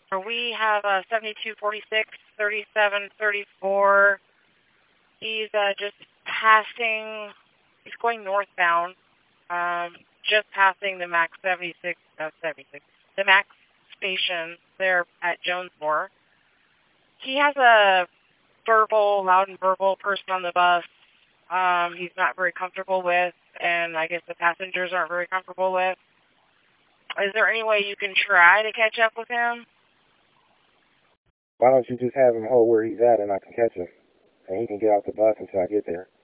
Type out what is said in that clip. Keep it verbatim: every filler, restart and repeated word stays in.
We have uh, seventy-two forty-six, thirty-seven thirty-four. He's uh, just passing, he's going northbound, um, just passing the Max seventy-six, no, seventy-six, the Max station there at Jonesmore. He has a verbal, loud and verbal person on the bus um, he's not very comfortable with, and I guess the passengers aren't very comfortable with. Is there any way you can try to catch up with him? Why don't you just have him hold where he's at and I can catch him? And he can get off the bus until I get there.